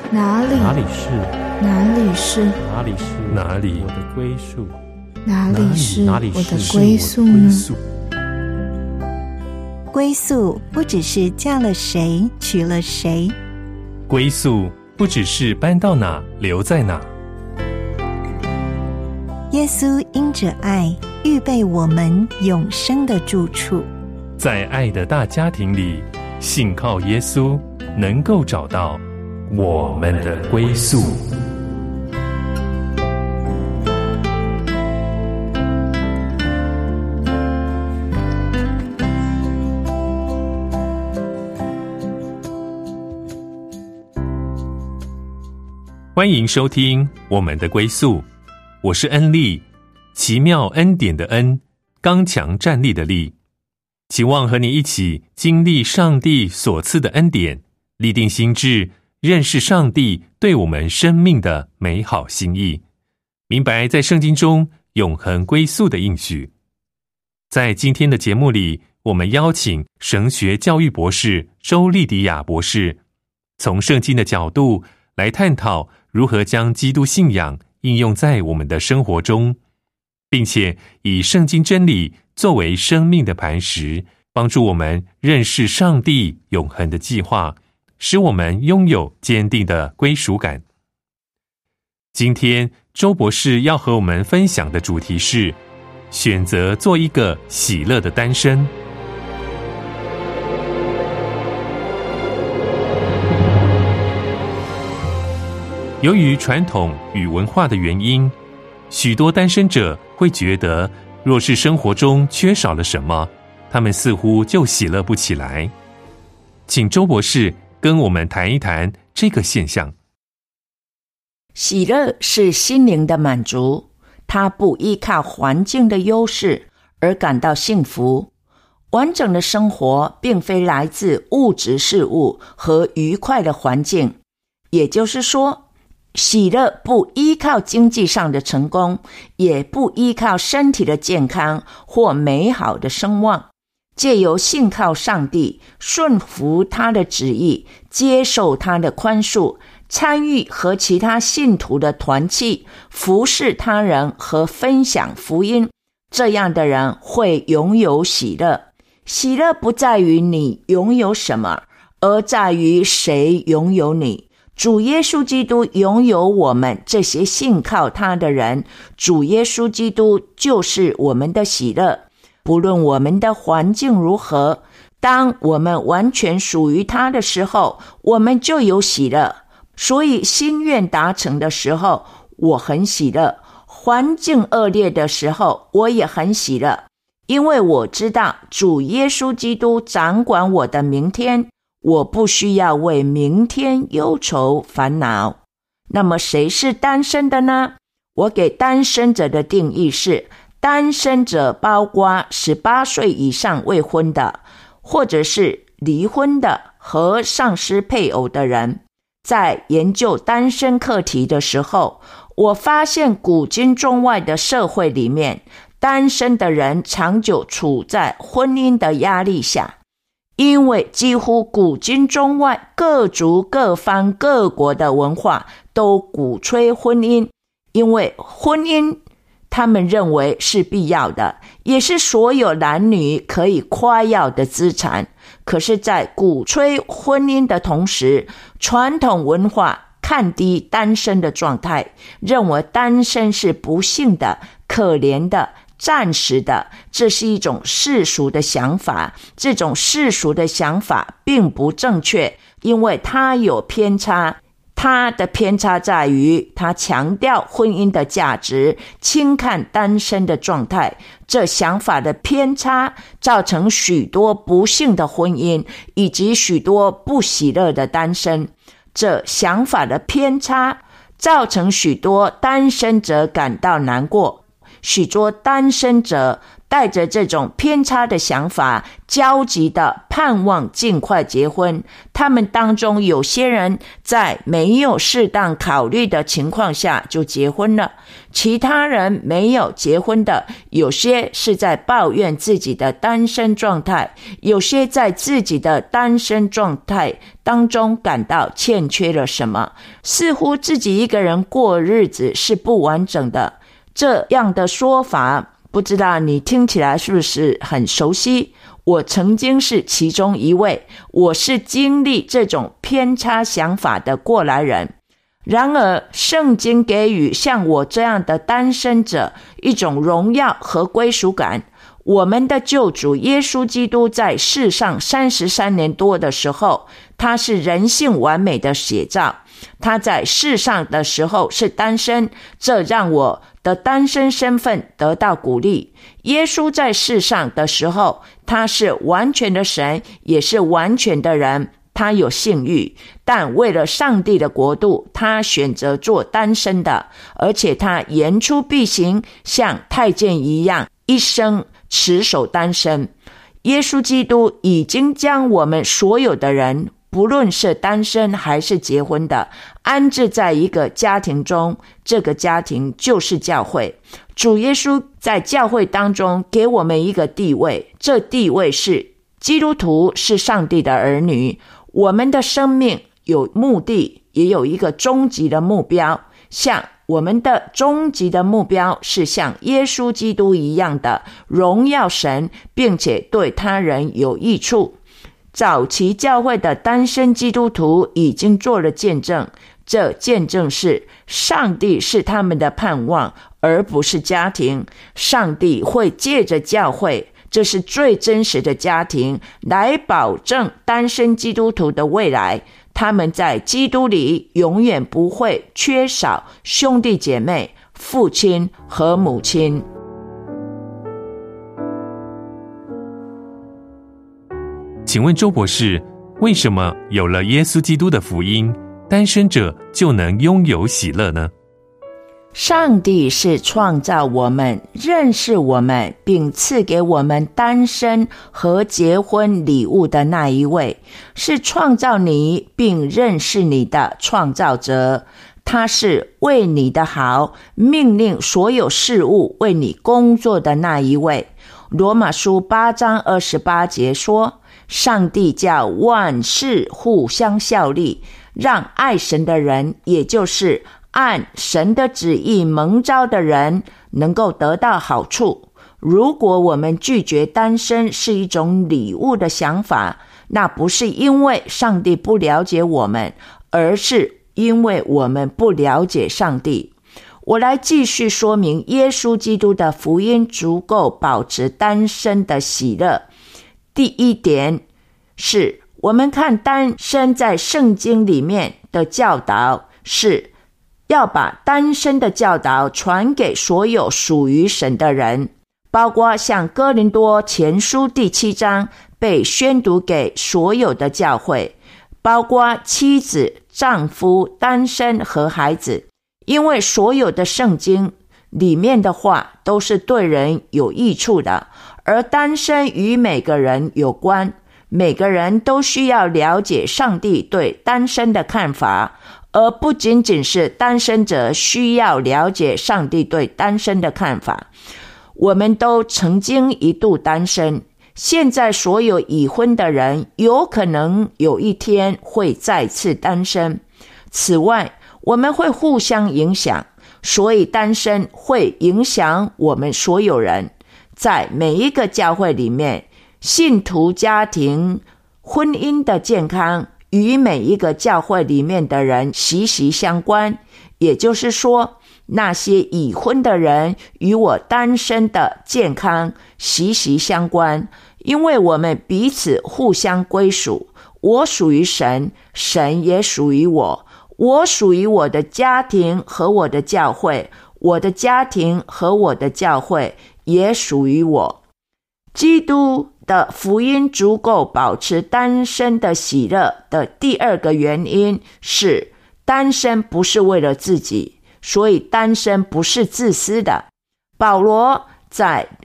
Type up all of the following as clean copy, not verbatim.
哪里是我的归宿？哪里是我的归宿呢？ 归宿不只是嫁了谁娶了谁， 归宿不只是搬到哪留在哪。 耶稣因着爱预备我们永生的住处， 在爱的大家庭里，信靠耶稣能够找到我们的归宿。欢迎收听我们的归宿，我是恩利，奇妙恩典的恩，刚强站立的立。期望和你一起经历上帝所赐的恩典，立定心志，认识上帝对我们生命的美好心意，明白在圣经中永恒归宿的应许。在今天的节目里，我们邀请神学教育博士周莉迪亚博士，从圣经的角度来探讨如何将基督信仰应用在我们的生活中，并且以圣经真理作为生命的磐石，帮助我们认识上帝永恒的计划，使我们拥有坚定的归属感。今天周博士要和我们分享的主题是选择做一个喜乐的单身。由于传统与文化的原因，许多单身者会觉得，若是生活中缺少了什么，他们似乎就喜乐不起来。请周博士跟我们谈一谈这个现象。 喜乐是心灵的满足，它不依靠环境的优势而感到幸福。完整的生活并非来自物质事物和愉快的环境，也就是说，喜乐不依靠经济上的成功，也不依靠身体的健康或美好的声望。借由信靠上帝，顺服他的旨意，接受他的宽恕，参与和其他信徒的团契，服侍他人和分享福音，这样的人会拥有喜乐。喜乐不在于你拥有什么，而在于谁拥有你。主耶稣基督拥有我们这些信靠他的人，主耶稣基督就是我们的喜乐。不论我们的环境如何，当我们完全属于他的时候，我们就有喜乐。所以心愿达成的时候，我很喜乐；环境恶劣的时候，我也很喜乐，因为我知道主耶稣基督掌管我的明天，我不需要为明天忧愁烦恼。那么谁是单身的呢？我给单身者的定义是，单身者包括18岁以上未婚的，或者是离婚的和丧失配偶的人。在研究单身课题的时候，我发现古今中外的社会里面，单身的人长久处在婚姻的压力下。因为几乎古今中外各族各方各国的文化都鼓吹婚姻，因为婚姻他们认为是必要的，也是所有男女可以夸耀的资产。可是在鼓吹婚姻的同时，传统文化看低单身的状态，认为单身是不幸的、可怜的、暂时的，这是一种世俗的想法。这种世俗的想法并不正确，因为它有偏差。它的偏差在于，它强调婚姻的价值，轻看单身的状态。这想法的偏差造成许多不幸的婚姻，以及许多不喜乐的单身。这想法的偏差造成许多单身者感到难过，许多单身者带着这种偏差的想法，焦急的盼望尽快结婚。他们当中有些人在没有适当考虑的情况下就结婚了，其他人没有结婚的，有些是在抱怨自己的单身状态，有些在自己的单身状态当中感到欠缺了什么，似乎自己一个人过日子是不完整的。这样的说法，不知道你听起来是不是很熟悉？我曾经是其中一位，我是经历这种偏差想法的过来人。然而，圣经给予像我这样的单身者一种荣耀和归属感。我们的救主耶稣基督在世上33年多的时候，他是人性完美的写照。他在世上的时候是单身，这让我的单身身份得到鼓励。耶稣在世上的时候，他是完全的神，也是完全的人，他有性欲，但为了上帝的国度，他选择做单身的，而且他言出必行，像太监一样，一生持守单身。耶稣基督已经将我们所有的人，不论是单身还是结婚的，安置在一个家庭中，这个家庭就是教会。主耶稣在教会当中给我们一个地位，这地位是基督徒，是上帝的儿女。我们的生命有目的，也有一个终极的目标，像我们的终极的目标是像耶稣基督一样的荣耀神，并且对他人有益处。早期教会的单身基督徒已经做了见证，这见证是上帝是他们的盼望，而不是家庭。上帝会借着教会，这是最真实的家庭，来保证单身基督徒的未来。他们在基督里永远不会缺少兄弟姐妹、父亲和母亲。 请问周博士，为什么有了耶稣基督的福音，单身者就能拥有喜乐呢？ 上帝是创造我们、认识我们，并赐给我们单身和结婚礼物的那一位，是创造你并认识你的创造者。他是为你的好，命令所有事物为你工作的那一位。罗马书8章28节说，上帝叫万事互相效力，让爱神的人，也就是按神的旨意蒙召的人，能够得到好处。如果我们拒绝单身是一种礼物的想法，那不是因为上帝不了解我们，而是因为我们不了解上帝。我来继续说明耶稣基督的福音足够保持单身的喜乐。第一点是，我们看单身在圣经里面的教导，是要把单身的教导传给所有属于神的人，包括像哥林多前书第7章被宣读给所有的教会，包括妻子、丈夫、单身和孩子。因为所有的圣经里面的话都是对人有益处的，而单身与每个人有关，每个人都需要了解上帝对单身的看法，而不仅仅是单身者需要了解上帝对单身的看法。我们都曾经一度单身，现在所有已婚的人有可能有一天会再次单身。此外，我们会互相影响，所以单身会影响我们所有人。在每一个教会里面，信徒家庭、婚姻的健康与每一个教会里面的人息息相关。也就是说，那些已婚的人与我单身的健康息息相关，因为我们彼此互相归属。我属于神，神也属于我。我属于我的家庭和我的教会，我的家庭和我的教会也属于我。基督的福音足够保持单身的喜乐的第二个原因是，单身不是为了自己，所以单身不是自私的。保罗在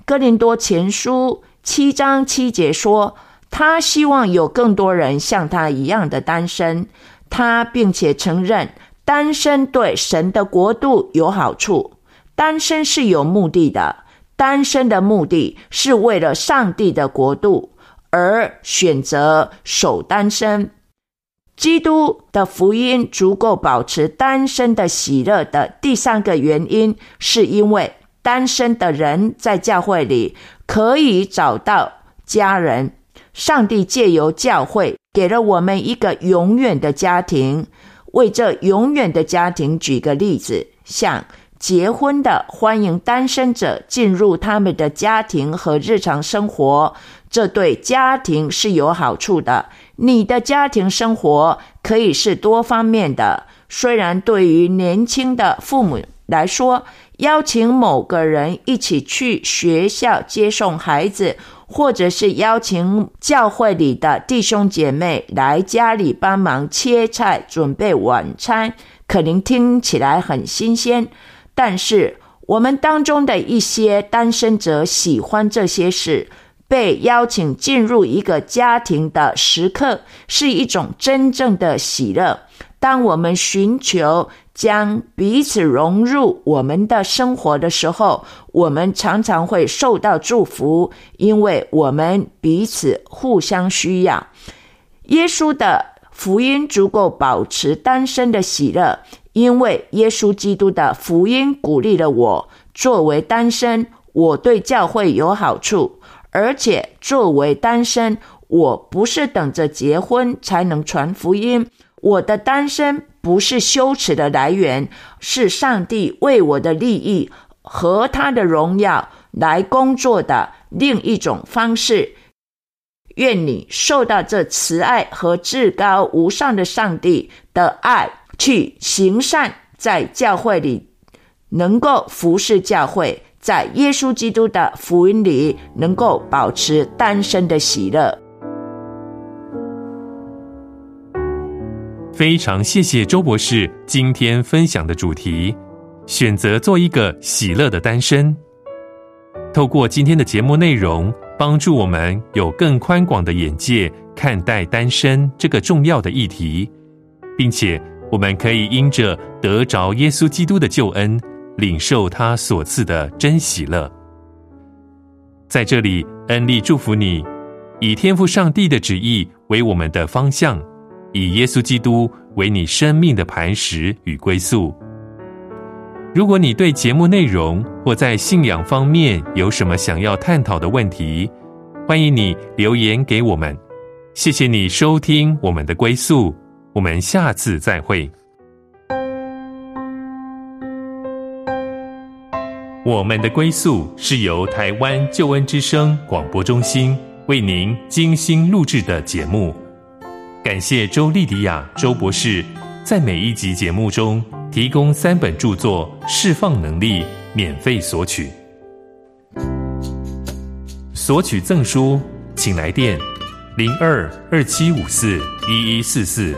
哥林多前书7章7节说，他希望有更多人像他一样的单身，他并且承认单身对神的国度有好处。单身是有目的的，单身的目的是为了上帝的国度而选择守单身。基督的福音足够保持单身的喜乐的第三个原因，是因为单身的人在教会里可以找到家人。上帝借由教会给了我们一个永远的家庭。为这永远的家庭举个例子，像结婚的欢迎单身者进入他们的家庭和日常生活，这对家庭是有好处的。你的家庭生活可以是多方面的，虽然对于年轻的父母来说，邀请某个人一起去学校接送孩子，或者是邀请教会里的弟兄姐妹来家里帮忙切菜准备晚餐，可能听起来很新鲜，但是我们当中的一些单身者喜欢这些事。被邀请进入一个家庭的时刻是一种真正的喜乐。当我们寻求将彼此融入我们的生活的时候，我们常常会受到祝福，因为我们彼此互相需要。耶稣的福音足够保持单身的喜乐，因为耶稣基督的福音鼓励了我。作为单身，我对教会有好处，而且作为单身，我不是等着结婚才能传福音。我的单身不是羞耻的来源，是上帝为我的利益和他的荣耀来工作的另一种方式。愿你受到这慈爱和至高无上的上帝的爱，去行善，在教会里能够服侍教会，在耶稣基督的福音里能够保持单身的喜乐。 非常谢谢周博士今天分享的主题，选择做一个喜乐的单身。透过今天的节目内容，帮助我们有更宽广的眼界看待单身这个重要的议题，并且我们可以因着得着耶稣基督的救恩，领受他所赐的真喜乐。在这里，恩利祝福你，以天父上帝的旨意为我们的方向，以耶稣基督为你生命的磐石与归宿。如果你对节目内容或在信仰方面有什么想要探讨的问题，欢迎你留言给我们。谢谢你收听我们的归宿，我们下次再会。我们的归宿是由台湾救恩之声广播中心为您精心录制的节目。感谢周莉迪亚周博士在每一集节目中提供3本著作释放能力免费索取。索取赠书请来电02-2754-1144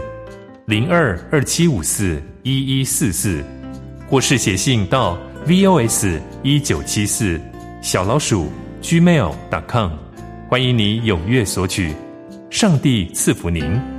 02-2754-1144，或是写信到VOS1974 @gmail.com， 欢迎你踊跃索取。上帝赐福您。